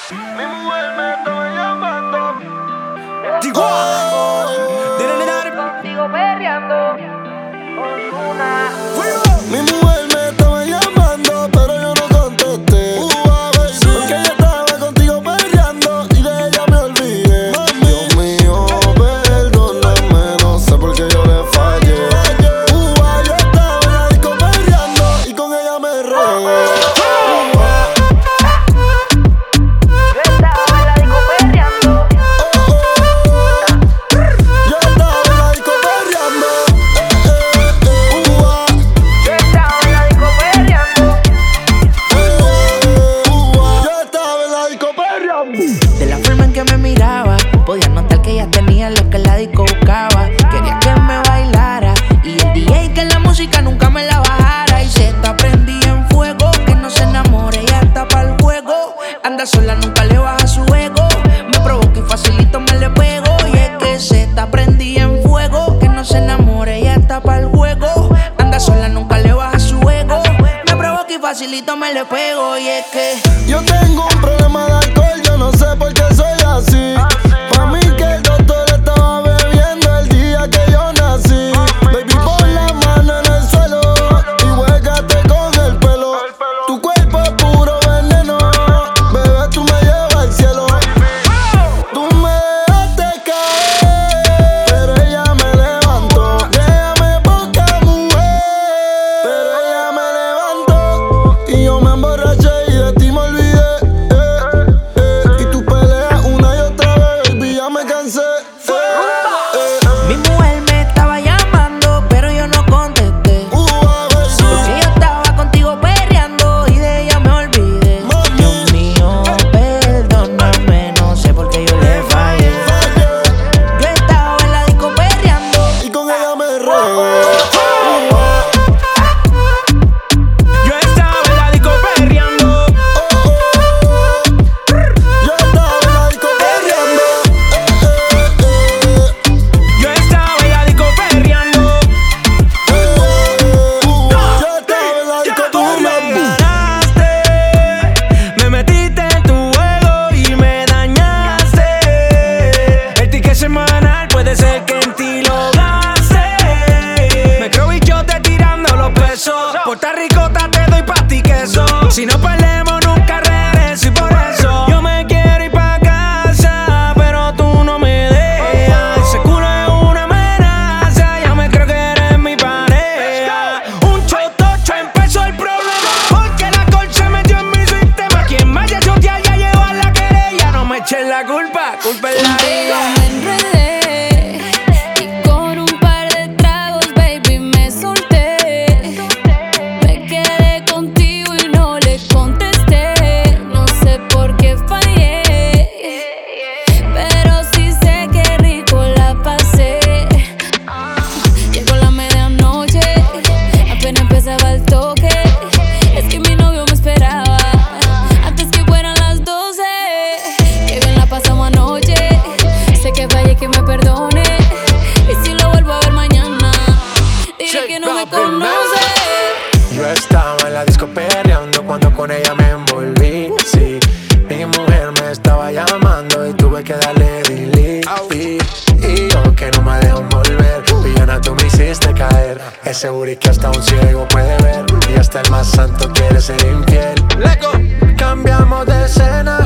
Mi mujer me estaba llamando. Digo, Contigo perreando. Ozuna. mi mujer me estaba llamando, pero yo no contesté. Porque ella estaba contigo peleando y de ella me olvidé. Dios mío, perdóname, no sé por qué yo le fallé. Yo estaba en la disco peleando y con ella me regué. De la forma en que me miraba, podía notar que ella tenía lo que la disco buscaba. Quería que me bailara y el DJ que la música nunca me la bajara. Y se está prendida en fuego, que no se enamore, ella está pa'l juego. Anda sola, nunca le baja su ego. Me provoca y facilito me le pego. Y es que se está prendida en fuego, que no se enamore, ella está pa'l juego. Anda sola, nunca le baja su ego. Me provoca y facilito me le pego. Y es que yo tengo un problema de alcohol, yo no sé por qué soy así. Pa' mí que el doctor estaba bebiendo el día que yo nací. Baby, pon la mano en el suelo y huégate con el pelo. Tu cuerpo es puro veneno, bebé, tú me llevas al cielo. Tú me dejaste caer, pero ella me levantó. Déjame poca mujer, pero ella me levantó. Y yo me emborraché y de ti me olvidé. Y tú peleas una y otra vez, baby, ya me cansé. mi mujer me estaba llamando, pero yo no contesté. Porque yo estaba contigo perreando y de ella me olvidé. Dios mío, perdóname, no sé por qué yo le fallé. Yo estaba en la disco perreando Y con ella me regué. Yo estaba en la disco perreando. Yo estaba en la disco perreando. Yo estaba en la disco perreando. Yo estaba en la disco Tú me perreando. ganaste, me metiste en tu juego y me dañaste. El ticket semanal puede ser que en ti lo gaste. Me creo bichote tirando los pesos. Puerto Ricota te doy pa' ti queso. Si no perdemos nunca regreso y por eso yo me quiero ir pa' casa, pero tú no me dejas. Ese culo es una amenaza, ya me creo que eres mi pareja. Un chotocho empezó el problema, porque la alcohol se metió en mi sistema. Quien vaya a chotear ya llegó a la querella. No me echen la culpa, culpa es la Contigo ella. me enredé y con un par de tragos, baby, me solté. Me quedé contigo y no le contesté. No sé por qué fallé, pero sí sé que rico la pasé. Llegó la medianoche, apenas empezaba el toque. Es que mi novio me esperaba antes que fueran las 12. Qué bien la pasamos anoche. Sé que fallé, que me perdone. Y si lo vuelvo a ver mañana, diré que no me conoce. Yo estaba en la disco perreando cuando con ella me envolví. Sí, mi mujer me estaba llamando y tuve que darle delete. Y yo que no me dejo envolver, villana, tú me hiciste caer. Ese booty que hasta un ciego puede ver, y hasta el más santo quiere ser infiel. Cambiamos de escena